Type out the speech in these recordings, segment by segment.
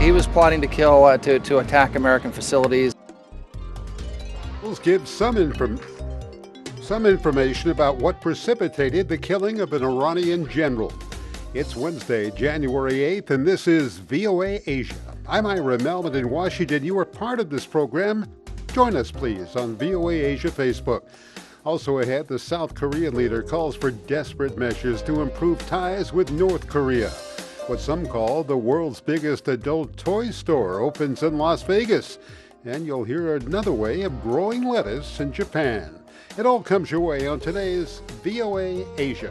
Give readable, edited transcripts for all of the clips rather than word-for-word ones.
He was plotting to kill, to attack American facilities. We'll give some information about what precipitated the killing of an Iranian general. It's Wednesday, January 8th, and this is VOA Asia. I'm Ira Melman in Washington. You are part of this program. Join us, please, on VOA Asia Facebook. Also ahead, the South Korean leader calls for desperate measures to improve ties with North Korea. What some call the world's biggest adult toy store opens in Las Vegas. And you'll hear another way of growing lettuce in Japan. It all comes your way on today's VOA Asia.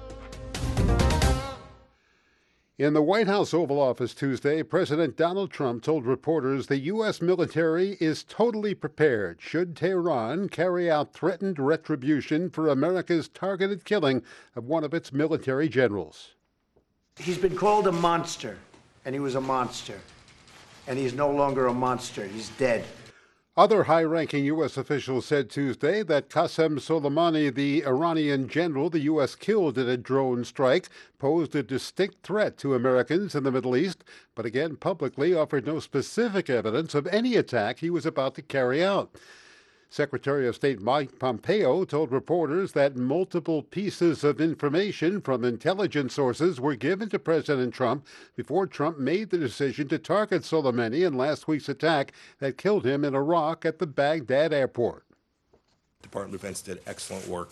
In the White House Oval Office Tuesday, President Donald Trump told reporters the U.S. military is totally prepared should Tehran carry out threatened retribution for America's targeted killing of one of its military generals. He's been called a monster, and he was a monster. And he's no longer a monster. He's dead. Other high-ranking U.S. officials said Tuesday that Qasem Soleimani, the Iranian general the U.S. killed in a drone strike, posed a distinct threat to Americans in the Middle East, but again publicly offered no specific evidence of any attack he was about to carry out. Secretary of State Mike Pompeo told reporters that multiple pieces of information from intelligence sources were given to President Trump before Trump made the decision to target Soleimani in last week's attack that killed him in Iraq at the Baghdad airport. Department of Defense did excellent work,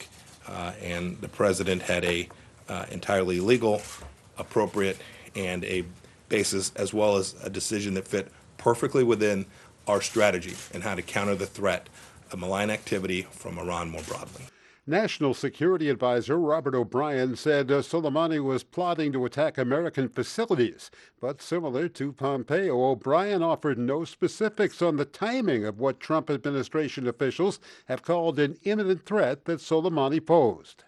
and the president had a entirely legal, appropriate, and a basis, as well as a decision that fit perfectly within our strategy and how to counter the threat of malign activity from Iran more broadly. National Security Advisor Robert O'Brien said Soleimani was plotting to attack American facilities. But similar to Pompeo, O'Brien offered no specifics on the timing of what Trump administration officials have called an imminent threat that Soleimani posed.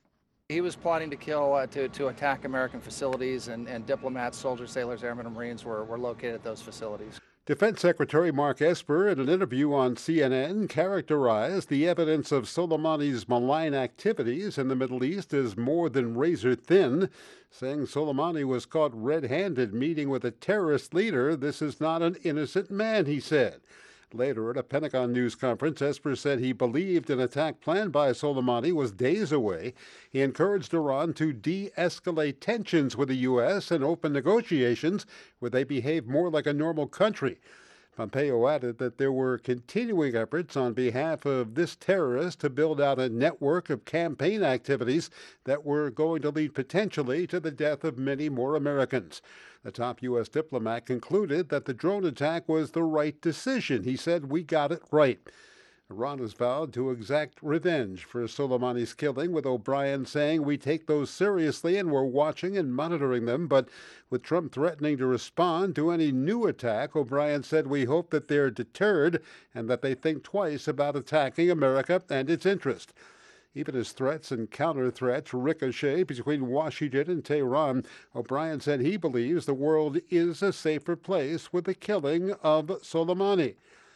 He was plotting to kill, to attack American facilities, and diplomats, soldiers, sailors, airmen, and Marines were located at those facilities. Defense Secretary Mark Esper, in an interview on CNN, characterized the evidence of Soleimani's malign activities in the Middle East as more than razor thin, saying Soleimani was caught red-handed meeting with a terrorist leader. This is not an innocent man, he said. Later, at a Pentagon news conference, Esper said he believed an attack planned by Soleimani was days away. He encouraged Iran to de-escalate tensions with the U.S. and open negotiations where they behave more like a normal country. Pompeo added that there were continuing efforts on behalf of this terrorist to build out a network of campaign activities that were going to lead potentially to the death of many more Americans. The top U.S. diplomat concluded that the drone attack was the right decision. He said, "We got it right." Iran has vowed to exact revenge for Soleimani's killing, with O'Brien saying, "We take those seriously and we're watching and monitoring them." But with Trump threatening to respond to any new attack, O'Brien said, "We hope that they're deterred and that they think twice about attacking America and its interest." Even as threats and counter-threats ricochet between Washington and Tehran, O'Brien said he believes the world is a safer place with the killing of Soleimani.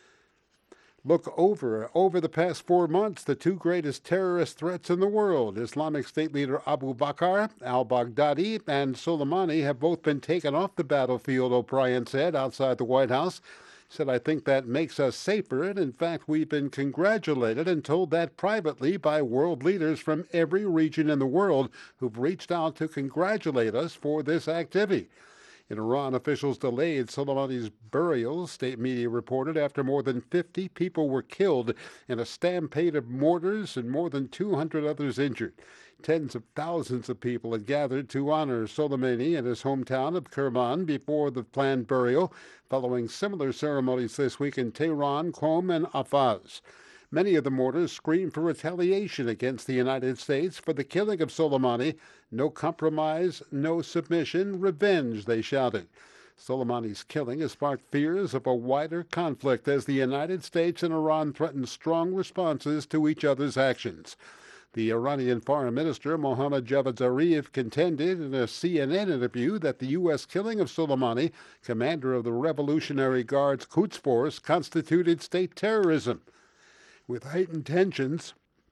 Look over the past 4 months, the two greatest terrorist threats in the world, Islamic State leader Abu Bakr al-Baghdadi and Soleimani, have both been taken off the battlefield, O'Brien said outside the White House. He said, "I think that makes us safer, and in fact, we've been congratulated and told that privately by world leaders from every region in the world who've reached out to congratulate us for this activity." In Iran, officials delayed Soleimani's burial, state media reported, after more than 50 people were killed in a stampede of mortars and more than 200 others injured. Tens of thousands of people had gathered to honor Soleimani in his hometown of Kerman before the planned burial, following similar ceremonies this week in Tehran, Qom, and Ahvaz. Many of the mortars screamed for retaliation against the United States for the killing of Soleimani. "No compromise, no submission, revenge," they shouted. Soleimani's killing has sparked fears of a wider conflict as the United States and Iran threaten strong responses to each other's actions. The Iranian Foreign Minister Mohammad Javad Zarif contended in a CNN interview that the U.S. killing of Soleimani, commander of the Revolutionary Guard's Quds Force, constituted state terrorism. With heightened tensions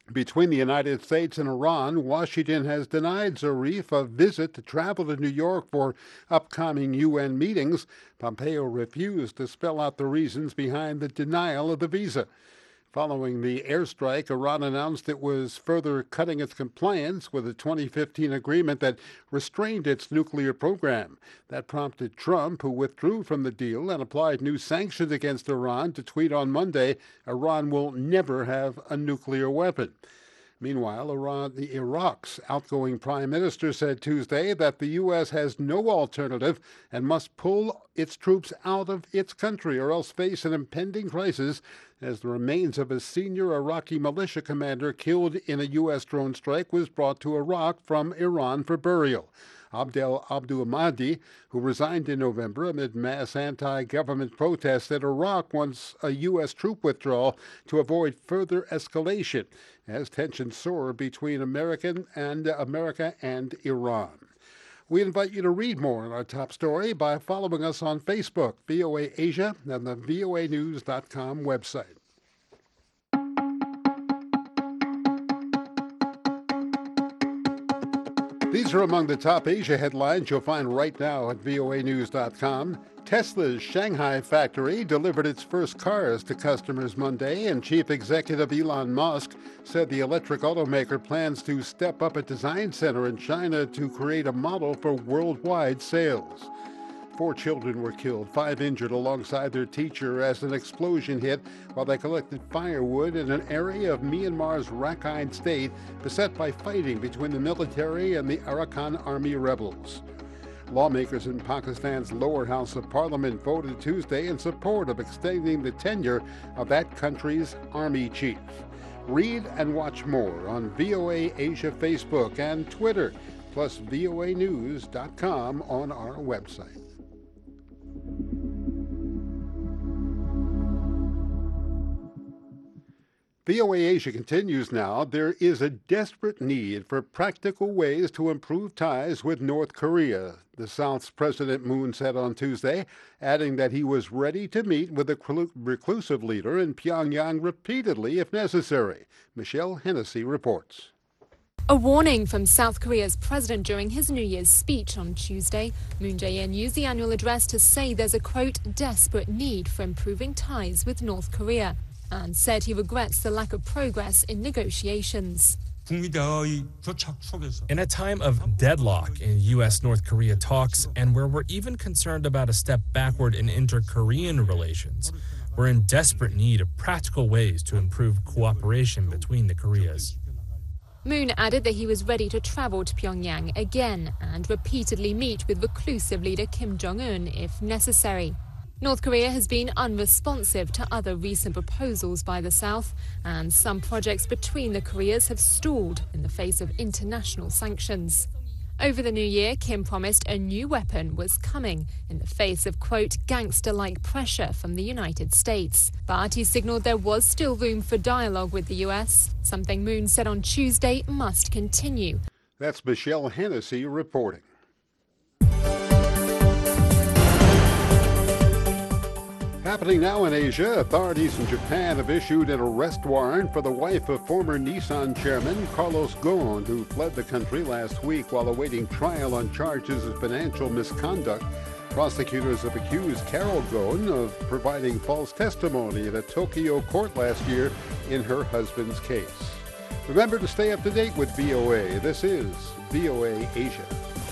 Between the United States and Iran, Washington has denied Zarif a visit to travel to New York for upcoming UN meetings. Pompeo refused to spell out the reasons behind the denial of the visa. Following the airstrike, Iran announced it was further cutting its compliance with a 2015 agreement that restrained its nuclear program. That prompted Trump, who withdrew from the deal and applied new sanctions against Iran, to tweet on Monday, "Iran will never have a nuclear weapon." Meanwhile, Iraq's outgoing prime minister said Tuesday that the U.S. has no alternative and must pull its troops out of its country or else face an impending crisis as the remains of a senior Iraqi militia commander killed in a U.S. drone strike was brought to Iraq from Iran for burial. Abdul Mahdi, who resigned in November amid mass anti-government protests, said Iraq wants a U.S. troop withdrawal to avoid further escalation as tensions soar between America and Iran. We invite you to read more on our top story by following us on Facebook, VOA Asia, and the voanews.com website. These are among the top Asia headlines you'll find right now at voanews.com. Tesla's Shanghai factory delivered its first cars to customers Monday, and Chief Executive Elon Musk said the electric automaker plans to step up a design center in China to create a model for worldwide sales. 4 children were killed, 5 injured alongside their teacher as an explosion hit while they collected firewood in an area of Myanmar's Rakhine State beset by fighting between the military and the Arakan Army rebels. Lawmakers in Pakistan's lower house of parliament voted Tuesday in support of extending the tenure of that country's army chief. Read and watch more on VOA Asia Facebook and Twitter, plus voanews.com on our website. VOA Asia continues now. There is a desperate need for practical ways to improve ties with North Korea, the South's President Moon said on Tuesday, adding that he was ready to meet with the reclusive leader in Pyongyang repeatedly if necessary. Michelle Hennessy reports. A warning from South Korea's president during his New Year's speech on Tuesday. Moon Jae-in used the annual address to say there's a, quote, desperate need for improving ties with North Korea, and said he regrets the lack of progress in negotiations. In a time of deadlock in U.S.-North Korea talks, and where we're even concerned about a step backward in inter-Korean relations, we're in desperate need of practical ways to improve cooperation between the Koreas. Moon added that he was ready to travel to Pyongyang again and repeatedly meet with reclusive leader Kim Jong-un if necessary. North Korea has been unresponsive to other recent proposals by the South, and some projects between the Koreas have stalled in the face of international sanctions. Over the new year, Kim promised a new weapon was coming in the face of, quote, gangster-like pressure from the United States. But he signaled there was still room for dialogue with the U.S., something Moon said on Tuesday must continue. That's Michelle Hennessy reporting. Happening now in Asia, authorities in Japan have issued an arrest warrant for the wife of former Nissan chairman Carlos Ghosn, who fled the country last week while awaiting trial on charges of financial misconduct. Prosecutors have accused Carol Ghosn of providing false testimony at a Tokyo court last year in her husband's case. Remember to stay up to date with VOA. This is VOA Asia.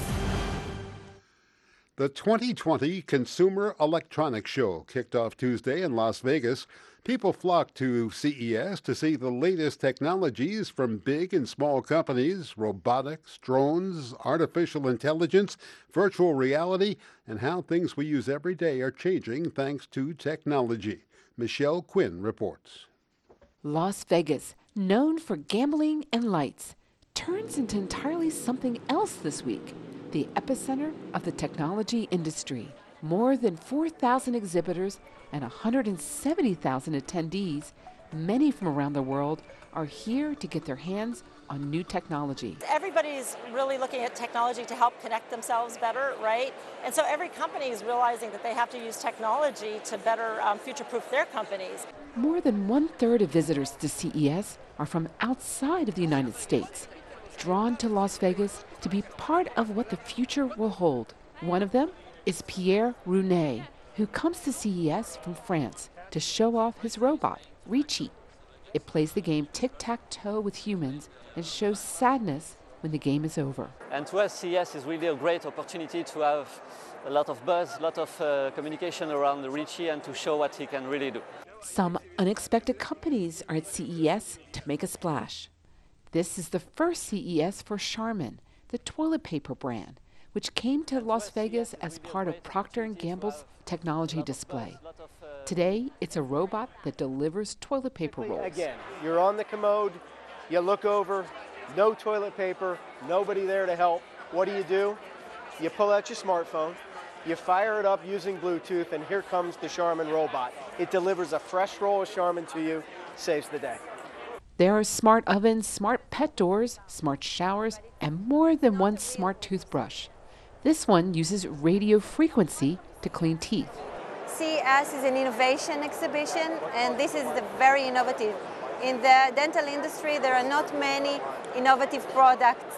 The 2020 Consumer Electronics Show kicked off Tuesday in Las Vegas. People flocked to CES to see the latest technologies from big and small companies, robotics, drones, artificial intelligence, virtual reality, and how things we use every day are changing thanks to technology. Michelle Quinn reports. Las Vegas, known for gambling and lights, turns into entirely something else this week. The epicenter of the technology industry. More than 4,000 exhibitors and 170,000 attendees, many from around the world, are here to get their hands on new technology. Everybody's really looking at technology to help connect themselves better, right? And so every company is realizing that they have to use technology to better future-proof their companies. More than 1/3 of visitors to CES are from outside of the United States, drawn to Las Vegas to be part of what the future will hold. One of them is Pierre Rounet, who comes to CES from France to show off his robot, Ricci. It plays the game tic-tac-toe with humans and shows sadness when the game is over. And to us, CES is really a great opportunity to have a lot of buzz, a lot of communication around the Ricci and to show what he can really do. Some unexpected companies are at CES to make a splash. This is the first CES for Charmin, the toilet paper brand, which came to Las Vegas as part of Procter & Gamble's technology display. Today, it's a robot that delivers toilet paper rolls. Again, you're on the commode, you look over, no toilet paper, nobody there to help. What do? You pull out your smartphone, you fire it up using Bluetooth, and here comes the Charmin robot. It delivers a fresh roll of Charmin to you, saves the day. There are smart ovens, smart pet doors, smart showers, and more than one smart toothbrush. This one uses radio frequency to clean teeth. CES is an innovation exhibition, and this is very innovative. In the dental industry, there are not many innovative products.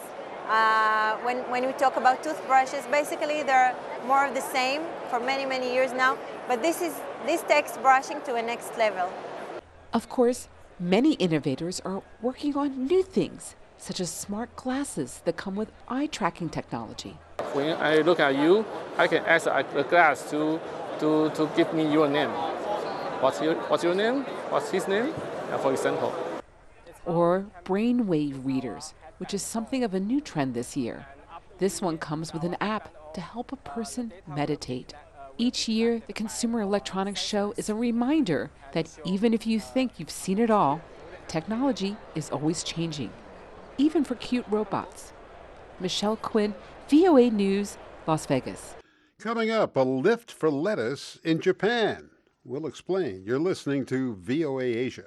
When we talk about toothbrushes, basically they're more of the same for many, many years now, but this takes brushing to a next level. Of course, many innovators are working on new things, such as smart glasses that come with eye tracking technology. When I look at you, I can ask the glass to give me your name. What's your name? What's his name? For example. Or brainwave readers, which is something of a new trend this year. This one comes with an app to help a person meditate. Each year, the Consumer Electronics Show is a reminder that even if you think you've seen it all, technology is always changing, even for cute robots. Michelle Quinn, VOA News, Las Vegas. Coming up, a lift for lettuce in Japan. We'll explain. You're listening to VOA Asia.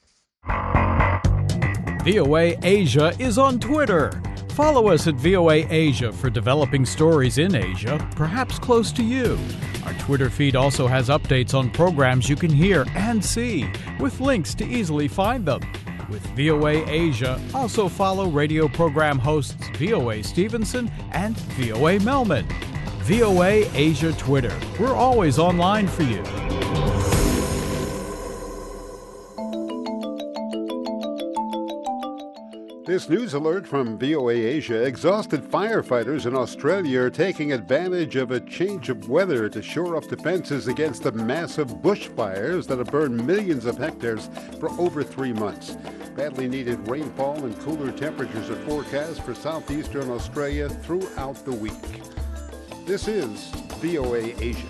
VOA Asia is on Twitter. Follow us at VOA Asia for developing stories in Asia, perhaps close to you. Our Twitter feed also has updates on programs you can hear and see, with links to easily find them. With VOA Asia, also follow radio program hosts VOA Stevenson and VOA Melman. VOA Asia Twitter. We're always online for you. This news alert from VOA Asia. Exhausted firefighters in Australia are taking advantage of a change of weather to shore up defenses against the massive bushfires that have burned millions of hectares for over 3 months. Badly needed rainfall and cooler temperatures are forecast for southeastern Australia throughout the week. This is VOA Asia.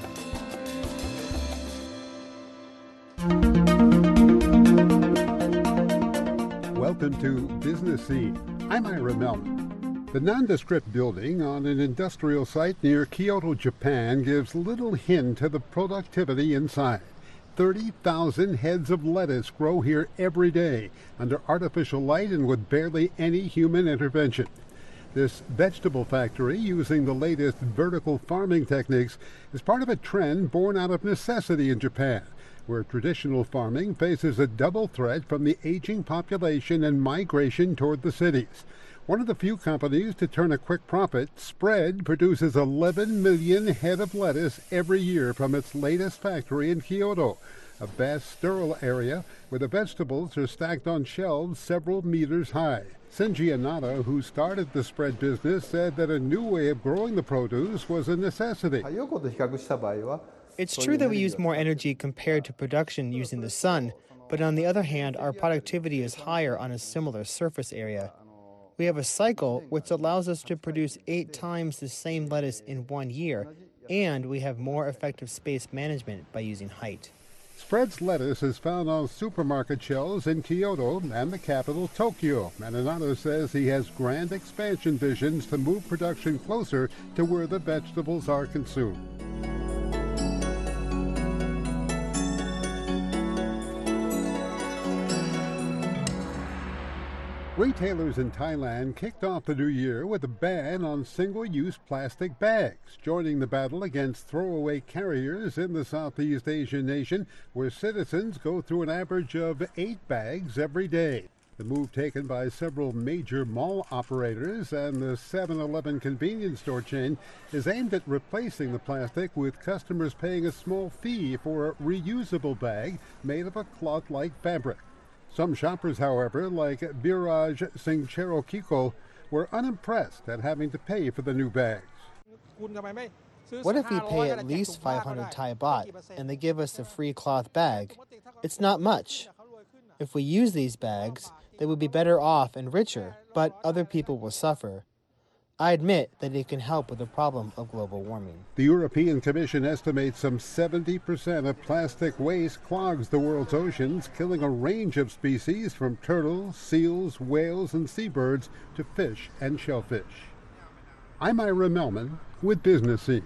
Welcome to Business Scene. I'm Ira Melman. The nondescript building on an industrial site near Kyoto, Japan gives little hint to the productivity inside. 30,000 heads of lettuce grow here every day under artificial light and with barely any human intervention. This vegetable factory, using the latest vertical farming techniques, is part of a trend born out of necessity in Japan, where traditional farming faces a double threat from the aging population and migration toward the cities. One of the few companies to turn a quick profit, Spread produces 11 million head of lettuce every year from its latest factory in Kyoto, a vast sterile area where the vegetables are stacked on shelves several meters high. Senji Anada, who started the Spread business, said that a new way of growing the produce was a necessity. It's true that we use more energy compared to production using the sun, but on the other hand, our productivity is higher on a similar surface area. We have a cycle which allows us to produce 8 times the same lettuce in 1 year, and we have more effective space management by using height. Spread's lettuce is found on supermarket shelves in Kyoto and the capital, Tokyo. Mananato says he has grand expansion visions to move production closer to where the vegetables are consumed. Retailers in Thailand kicked off the new year with a ban on single-use plastic bags, joining the battle against throwaway carriers in the Southeast Asian nation, where citizens go through an average of 8 bags every day. The move taken by several major mall operators and the 7-Eleven convenience store chain is aimed at replacing the plastic, with customers paying a small fee for a reusable bag made of a cloth-like fabric. Some shoppers, however, like Biraj Singchero Kiko, were unimpressed at having to pay for the new bags. What if we pay at least 500 Thai baht and they give us a free cloth bag? It's not much. If we use these bags, they would be better off and richer, but other people will suffer. I admit that it can help with the problem of global warming. The European Commission estimates some 70% of plastic waste clogs the world's oceans, killing a range of species from turtles, seals, whales, and seabirds to fish and shellfish. I'm Ira Melman with Business Scene.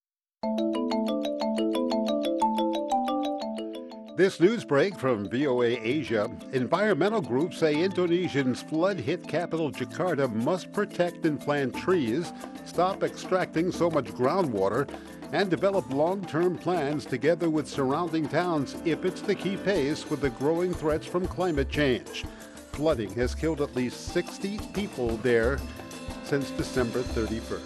This news break from VOA Asia. Environmental groups say Indonesia's flood-hit capital Jakarta must protect and plant trees, stop extracting so much groundwater, and develop long-term plans together with surrounding towns if it's to keep pace with the growing threats from climate change. Flooding has killed at least 60 people there since December 31st.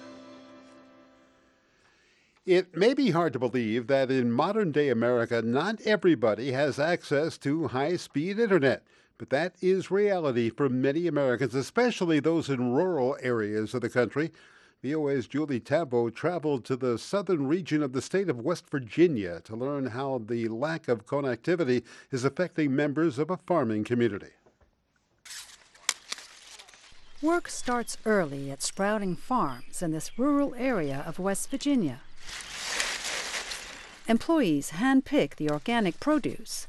It may be hard to believe that in modern-day America, not everybody has access to high-speed internet, but that is reality for many Americans, especially those in rural areas of the country. VOA's Julie Tabo traveled to the southern region of the state of West Virginia to learn how the lack of connectivity is affecting members of a farming community. Work starts early at Sprouting Farms in this rural area of West Virginia. Employees hand-pick the organic produce,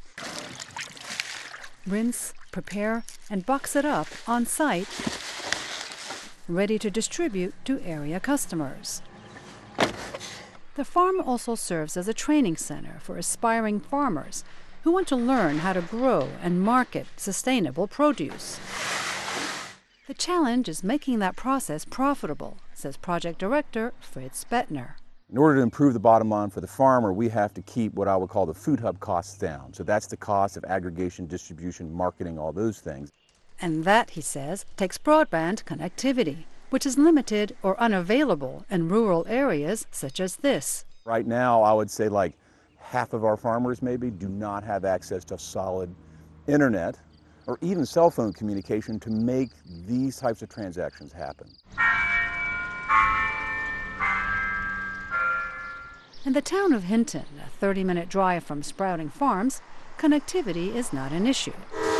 rinse, prepare, and box it up on site, ready to distribute to area customers. The farm also serves as a training center for aspiring farmers who want to learn how to grow and market sustainable produce. The challenge is making that process profitable, says Project Director Fritz Bettner. In order to improve the bottom line for the farmer, we have to keep what I would call the food hub costs down. So that's the cost of aggregation, distribution, marketing, all those things. And that, he says, takes broadband connectivity, which is limited or unavailable in rural areas such as this. Right now, I would say like half of our farmers maybe do not have access to solid internet or even cell phone communication to make these types of transactions happen. In the town of Hinton, a 30-minute drive from Sprouting Farms, connectivity is not an issue.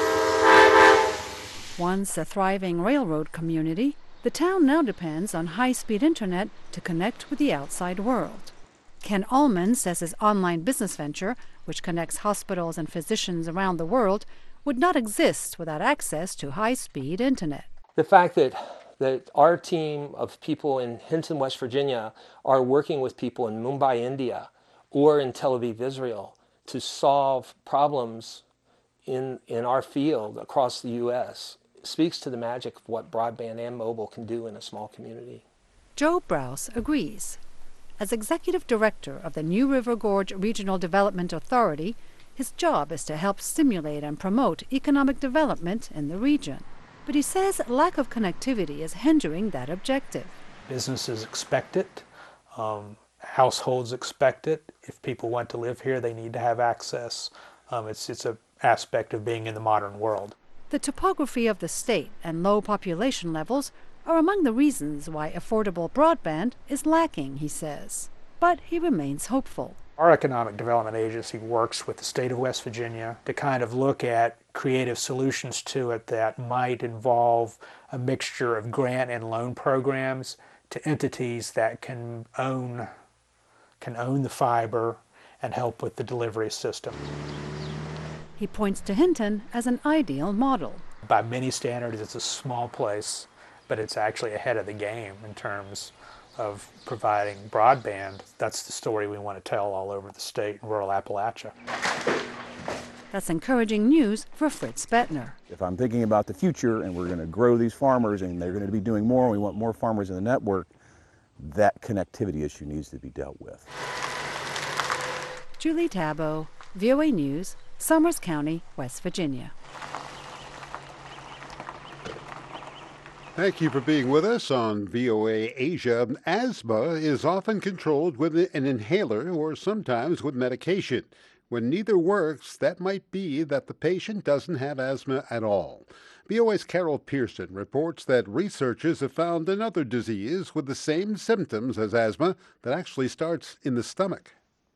Once a thriving railroad community, the town now depends on high-speed internet to connect with the outside world. Ken Allman says his online business venture, which connects hospitals and physicians around the world, would not exist without access to high-speed internet. The fact that our team of people in Hinton, West Virginia, are working with people in Mumbai, India, or in Tel Aviv, Israel, to solve problems in our field across the U.S. speaks to the magic of what broadband and mobile can do in a small community. Joe Browse agrees. As executive director of the New River Gorge Regional Development Authority, his job is to help stimulate and promote economic development in the region. But he says lack of connectivity is hindering that objective. Businesses expect it. Households expect it. If people want to live here, they need to have access. It's an aspect of being in the modern world. The topography of the state and low population levels are among the reasons why affordable broadband is lacking, he says. But he remains hopeful. Our Economic Development Agency works with the state of West Virginia to kind of look at creative solutions to it that might involve a mixture of grant and loan programs to entities that can own the fiber and help with the delivery system. He points to Hinton as an ideal model. By many standards, it's a small place, but it's actually ahead of the game in terms of providing broadband. That's the story we want to tell all over the state in rural Appalachia. That's encouraging news for Fritz Bettner. If I'm thinking about the future and we're going to grow these farmers and they're going to be doing more and we want more farmers in the network, that connectivity issue needs to be dealt with. Julie Tabo, VOA News, Somers County, West Virginia. Thank you for being with us on VOA Asia. Asthma is often controlled with an inhaler or sometimes with medication. When neither works, that might be that the patient doesn't have asthma at all. VOA's Carol Pearson reports that researchers have found another disease with the same symptoms as asthma that actually starts in the stomach.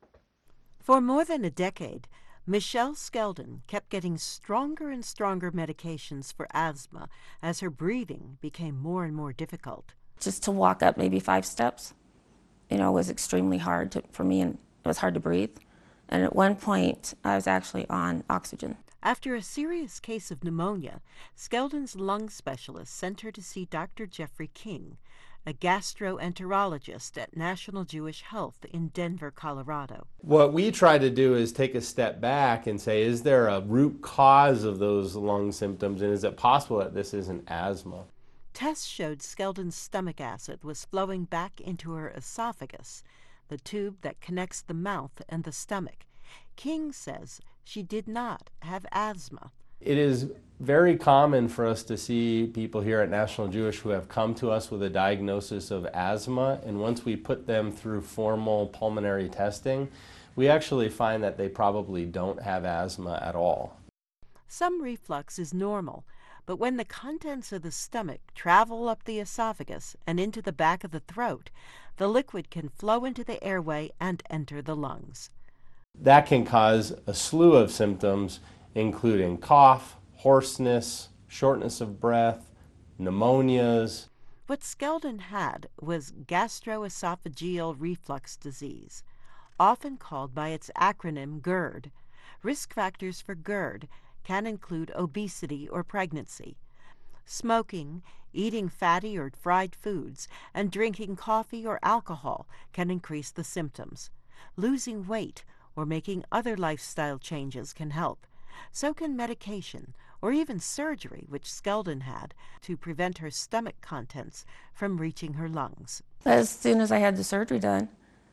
For more than a decade, Michelle Skeldon kept getting stronger and stronger medications for asthma as her breathing became more and more difficult. Just to walk up maybe 5 steps, was extremely hard for me, and it was hard to breathe. And at one point, I was actually on oxygen. After a serious case of pneumonia, Skeldon's lung specialist sent her to see Dr. Jeffrey King, a gastroenterologist at National Jewish Health in Denver, Colorado. What we try to do is take a step back and say, is there a root cause of those lung symptoms, and is it possible that this isn't asthma? Tests showed Skeldon's stomach acid was flowing back into her esophagus, the tube that connects the mouth and the stomach. King says she did not have asthma. It is very common for us to see people here at National Jewish who have come to us with a diagnosis of asthma, and once we put them through formal pulmonary testing, we actually find that they probably don't have asthma at all. Some reflux is normal, but when the contents of the stomach travel up the esophagus and into the back of the throat, the liquid can flow into the airway and enter the lungs. That can cause a slew of symptoms, including cough, hoarseness, shortness of breath, pneumonias. What Skeldon had was gastroesophageal reflux disease, often called by its acronym GERD. Risk factors for GERD can include obesity or pregnancy, smoking, eating fatty or fried foods, and drinking coffee or alcohol can increase the symptoms. Losing weight or making other lifestyle changes can help. So can medication or even surgery, which Skeldon had, to prevent her stomach contents from reaching her lungs. As soon as I had the surgery done,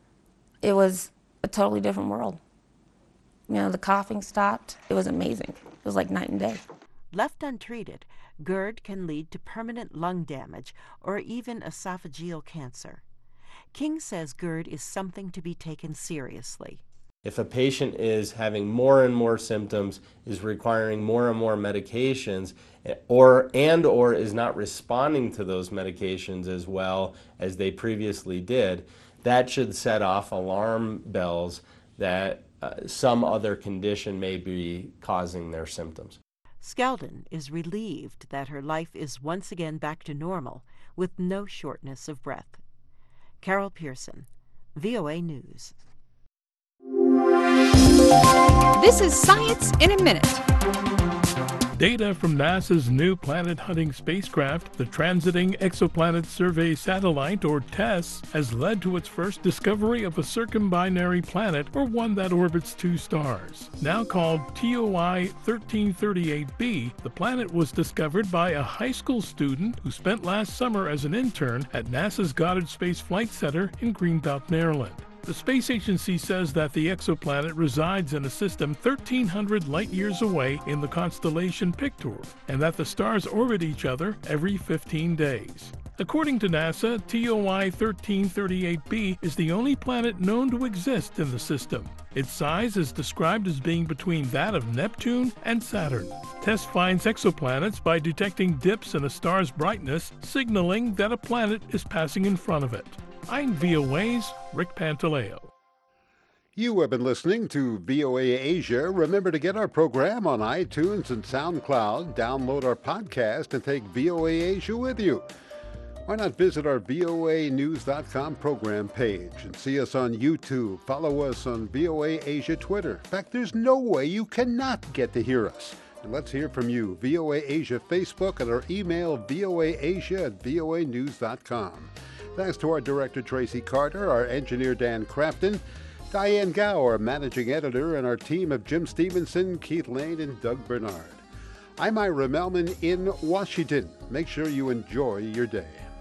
it was a totally different world. The coughing stopped. It was amazing. It was like night and day. Left untreated, GERD can lead to permanent lung damage or even esophageal cancer. King says GERD is something to be taken seriously. If a patient is having more and more symptoms, is requiring more and more medications, or is not responding to those medications as well as they previously did, that should set off alarm bells that some other condition may be causing their symptoms. Skeldon is relieved that her life is once again back to normal with no shortness of breath. Carol Pearson, VOA News. This is Science in a Minute. Data from NASA's new planet-hunting spacecraft, the Transiting Exoplanet Survey Satellite, or TESS, has led to its first discovery of a circumbinary planet, or one that orbits 2 stars. Now called TOI 1338b, the planet was discovered by a high school student who spent last summer as an intern at NASA's Goddard Space Flight Center in Greenbelt, Maryland. The space agency says that the exoplanet resides in a system 1,300 light-years away in the constellation Pictor, and that the stars orbit each other every 15 days. According to NASA, TOI 1338b is the only planet known to exist in the system. Its size is described as being between that of Neptune and Saturn. TESS finds exoplanets by detecting dips in a star's brightness, signaling that a planet is passing in front of it. I'm VOA's Rick Pantaleo. You have been listening to VOA Asia. Remember to get our program on iTunes and SoundCloud, download our podcast, and take VOA Asia with you. Why not visit our voanews.com program page and see us on YouTube? Follow us on VOA Asia Twitter. In fact, there's no way you cannot get to hear us. And let's hear from you. VOA Asia Facebook and our email voaasia@voanews.com. Thanks to our director, Tracy Carter, our engineer, Dan Crafton. Diane Gow, our managing editor, and our team of Jim Stevenson, Keith Lane, and Doug Bernard. I'm Ira Melman in Washington. Make sure you enjoy your day.